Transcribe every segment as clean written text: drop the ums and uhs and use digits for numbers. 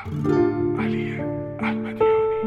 علی احمدیانی.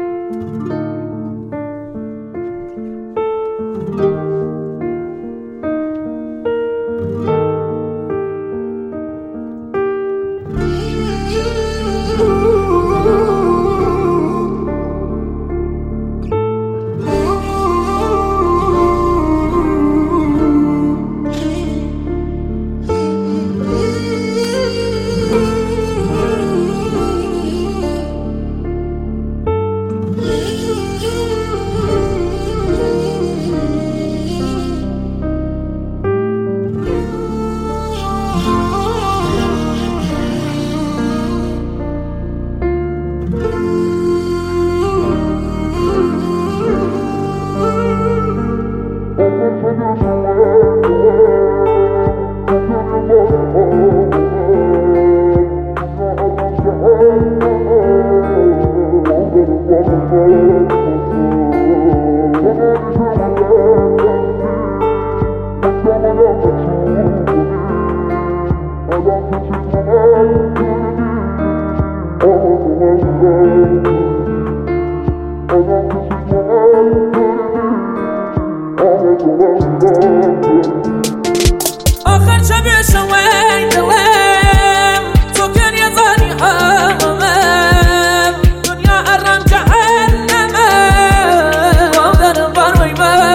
آخر شب شوی دلم تو کن یه ظانی همم دنیا ارم جهنمه و در بروی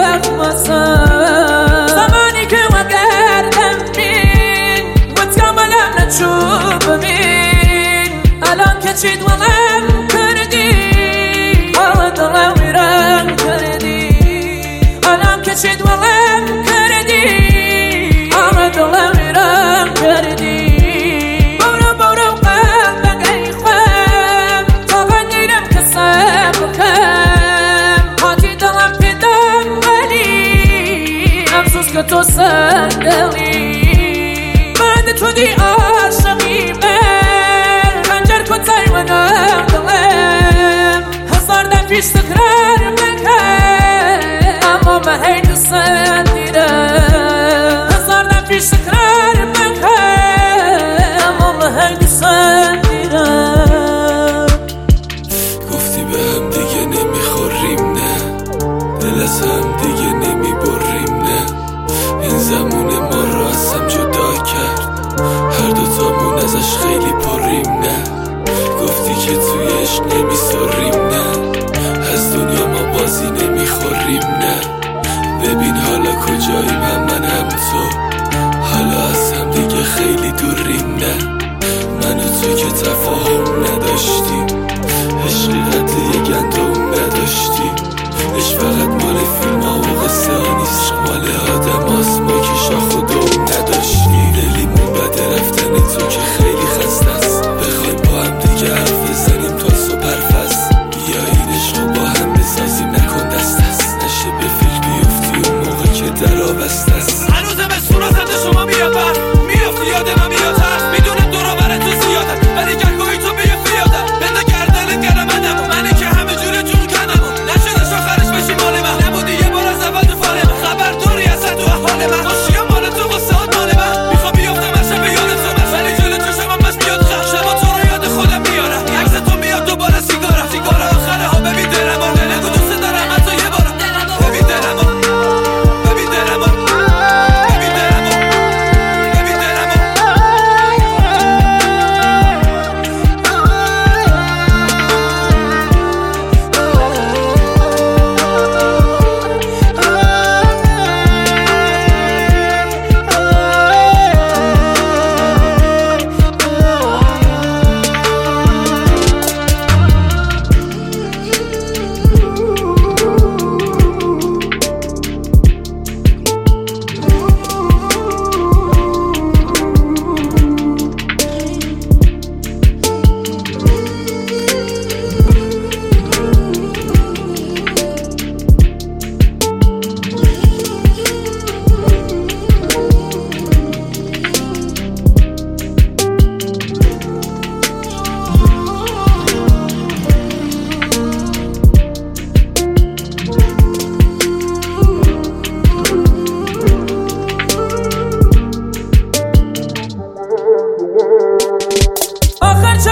مخمسم زمانی که وگردم بین و تکملم نچوب بین الان که چید ولم کردی آه دلم ویرم کردی الان که چید ولم کردی دلم ویران کردی برو قلبك ای خوام طاقت نیرم که صبر کم هاتی دلم پیدم ولی افسوس که تو صندلی من تو دی عاشقی من خنجر کتای منم دلم هزار دم پیش تکرار مکن اما من هی دوست دیرم پیش تکرار مکن اما هی دوست دیرم گفتی به هم دیگه نمیخوریم نه دل از هم دیگه نمیبریم نه این زمون ما رو از هم جدا کرد هر دوتامون ازش خیلی پریم نه گفتی که توی عشق نمیسریم نه از دنیا ما بازی نمیخوریم نه ببین حالا کجاییم هم تو حالا از هم دیگه خیلی دوریم نه من و تو که تفاهم نداشتیم عشقی قد یه گندم نداشتیم عشق فقط مال فیلم ها و قصه ها نیست مال آدم هاست ما که شاخ و دوم نداشتیم دلیمون بده رفتن تو که خیلی خسته است بخوایم با هم دیگه حرف بزنیم تا صبح حرفست بیا این عشق رو با هم بسازیم نکن دست است نشه به فیلم بیفتی اون موقع که در آبست است هنوزم به صورتت شما میاد بر میافتی یاد من میاد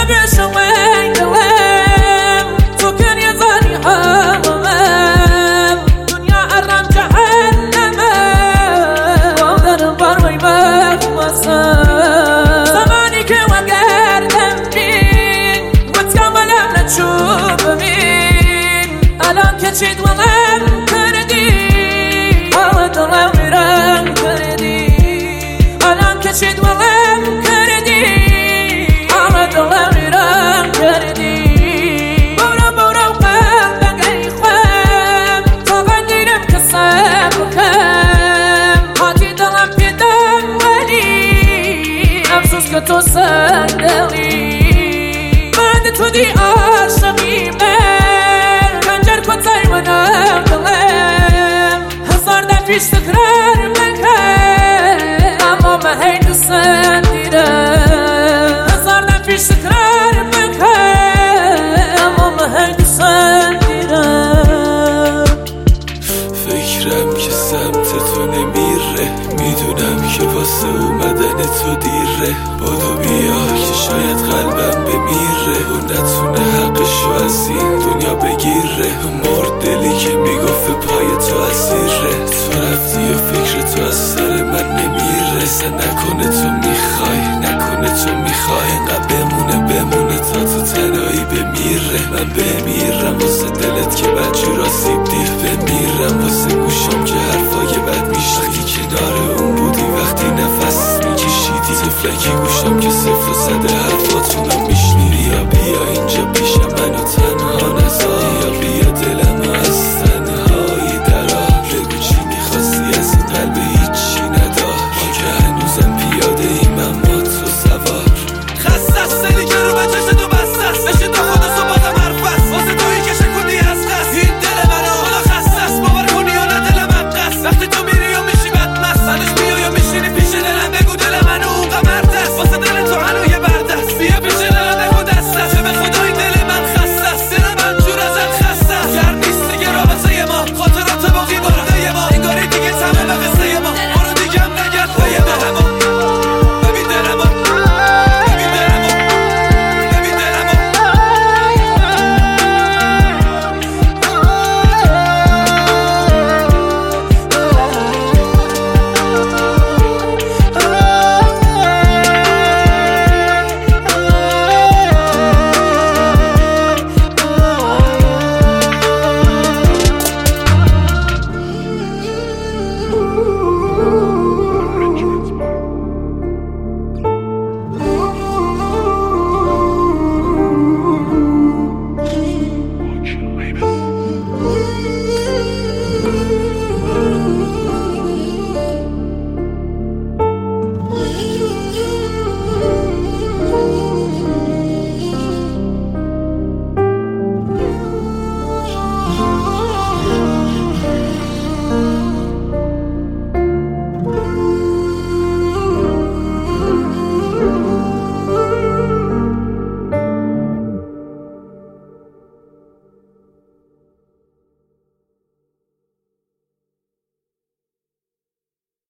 شبش وين دلم تو كان يظني حرام دنيا أرام جهنم وقدر بروي مخمصة زماني كي وقردم بين وتكملم نتشوف بين الان كتشيد ولم كردي عود الله ويران كردي الان كتشيد ولم كردي عود الله ويران كردي بورا بورا وقلبك اي خوام تغنيرم كسر وكم هاتي دلم في دم ولي افسوس كتو صندلي بعد تو دي عاشقي من خنجر كتاي ونام دلم هزار دفيش تكرار مكان اما ما هيد صنديرم هزار دفيش تكرار مكان اما ما هيد صنديرم فکرم که سمت تو نمیره میدونم که واسه اومدن تو دیره بادو بیا که شاید قلبم بمیره و نتونه حقشو از این دنیا بگیره مرد دلی که میگفت پای تو اسیره تو رفتی و فکر تو از سر من نمیره سه نکنه تو میخوای نکنه تو میخوای انقدر بمونه تا تو تنهایی بمیره من بمیرم واسه دلت که بدجور آسیب دیر بمیرم واسه گوشم که حرفای بد میشه وقتی کنار اون بودی وقتی نفس میکشیدی تفلکی گوشم که صفر و 107